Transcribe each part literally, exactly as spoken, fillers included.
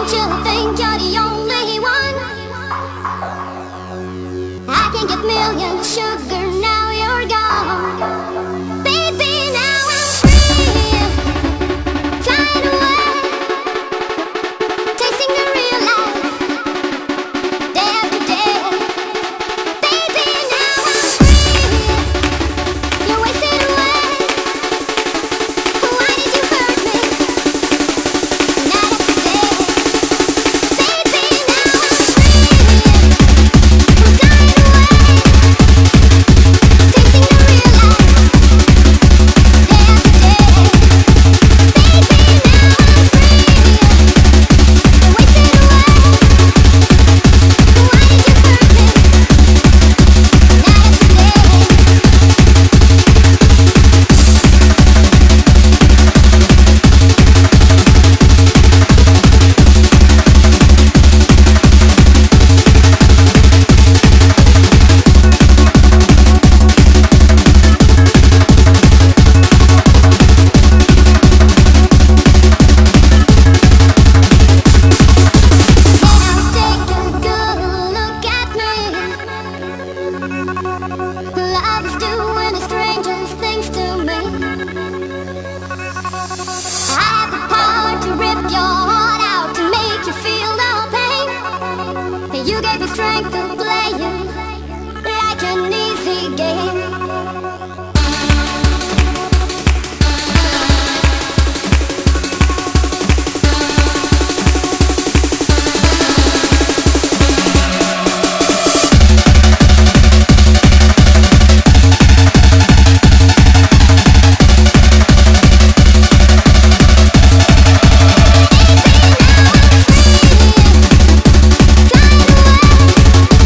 you think you're the only one. I can get millions of sugar, now you're gone. Baby, now I'm free, flying away, tasting the real life, day after day. Baby, now I'm free, you're wasted away. Why did you hurt me, night after day? Baby, now I'm free, I'm flying away, tasting the real life, day after day. Baby, now I'm free, you're wasted away. Why did you hurt me, night after day? Now take a good look at me. Love is doing the strangest things to me. I have the power to rip your heart out, to make you feel no pain. You gave me strength to play it like an easy game. Flying away,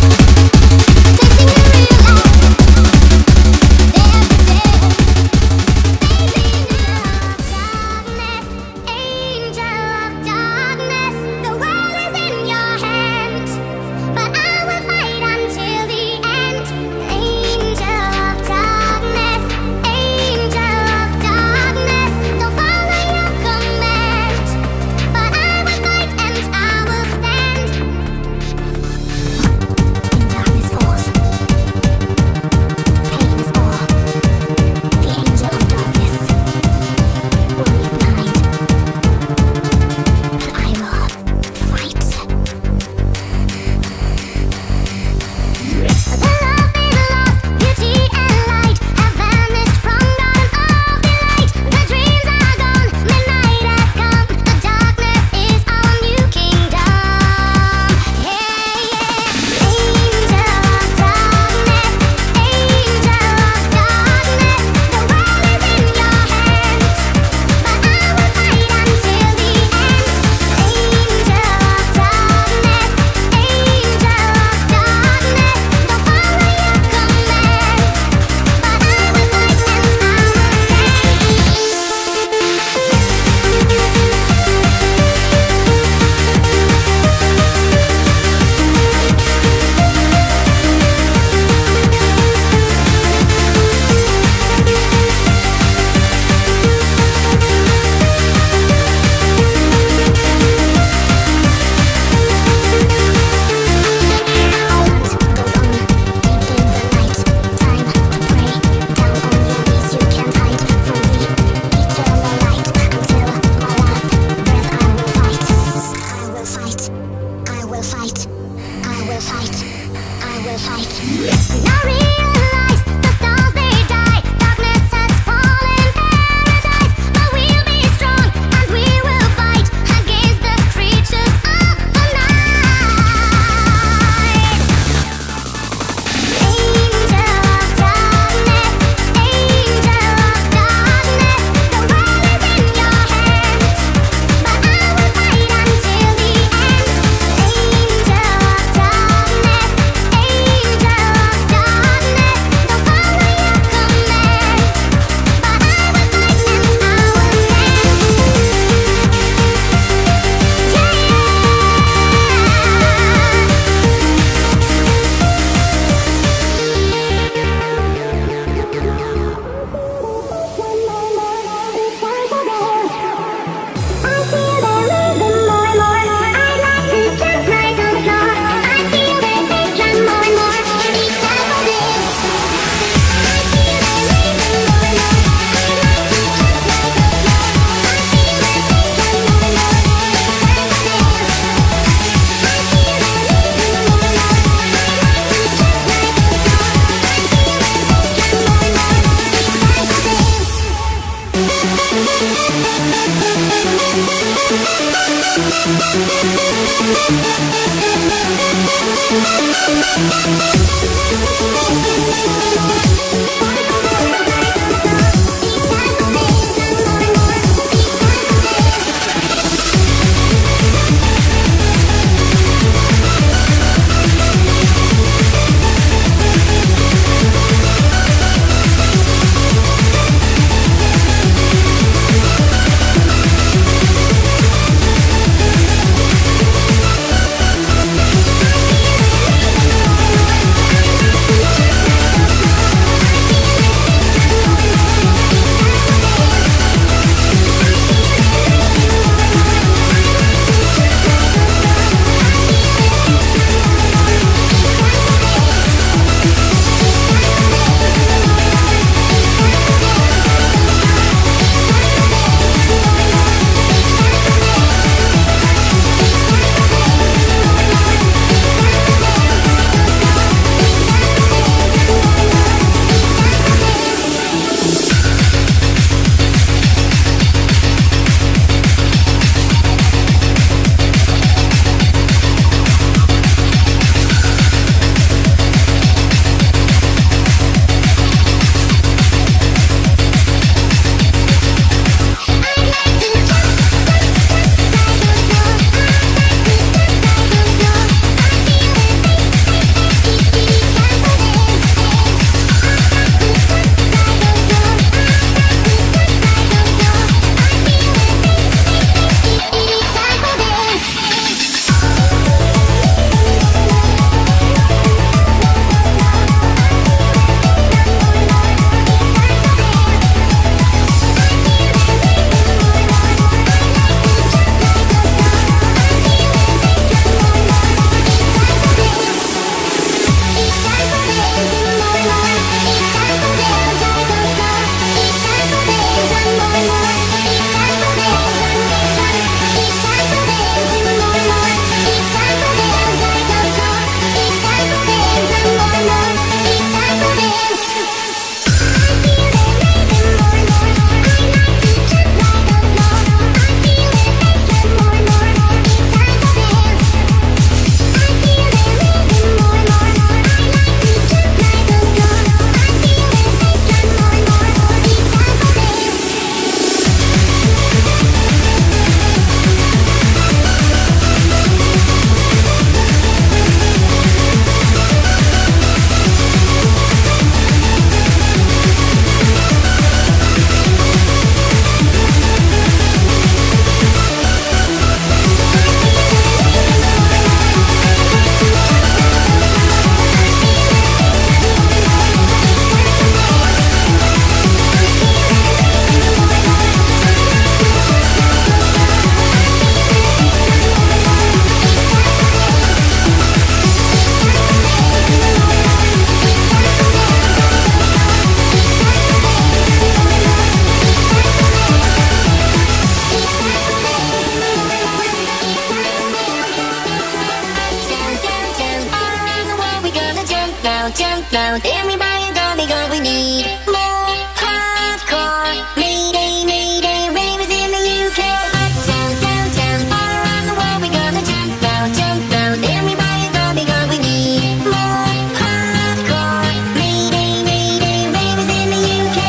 now. Everybody got me going, we need more hardcore. Mayday, mayday, ravers in the U K. Uptown, downtown, all around the world, we gonna jump now, jump now. Everybody got me going, we need more hardcore. Mayday, mayday, ravers in the U K.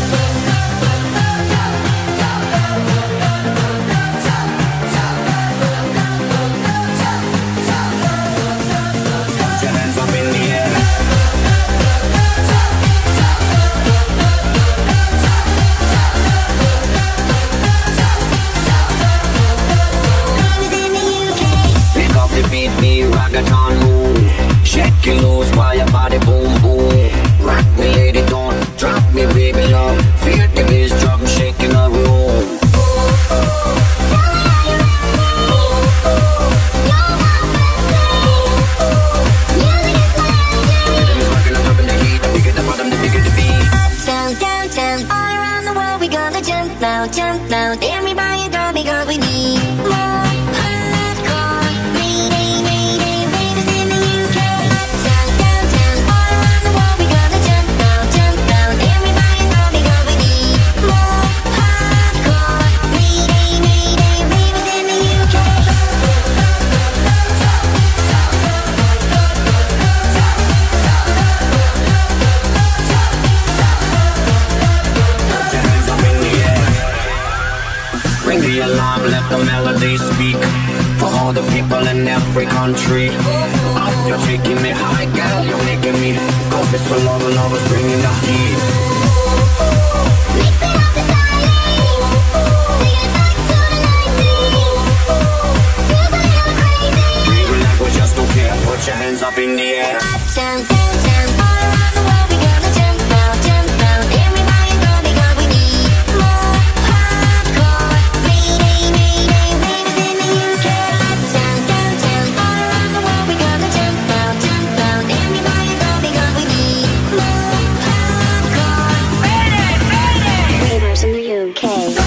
Put your hands up in the air. Beat me, ragaton move. Shake it loose while your body boom boom. Rock me, lady, don't drop me, baby love. Feel the bass drum shaking the room. Uptown, downtown, all around the world, we gonna jump now, jump now. Everybody got me, girl, we need more. Everybody got me for all the people in every country. You're taking me high, girl, you're making me go. It's for love and love is bringing the heat. Mixing up the styling, take it back to the nineties. Feels a little crazy. Breathing like we just don't care. Put your hands up in the air. Uptown, downtown, all around the world we gonna jump out, jump out. Everybody go because we need more hardcore. Mayday, mayday, ravers in the U K. Uptown, downtown, all around the world we gonna jump out, jump out. Everybody go because we need more hardcore. Mayday, mayday, ravers in the U K.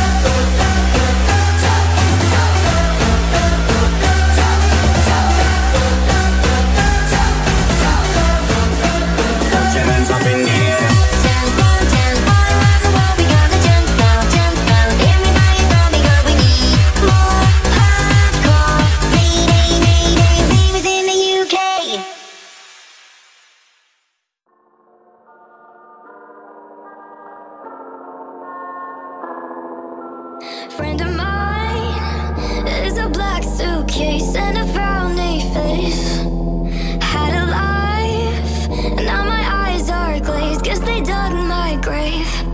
Put your hands up in the air. Down, downtown, all around the world we gonna jump out, jump out. Everybody go because we need more hardcore. Mayday, mayday, ravers in the U K. Friend of mine is a black suitcase and a frowny face. Had a life, and now my eyes are glazed, guess they dug my grave.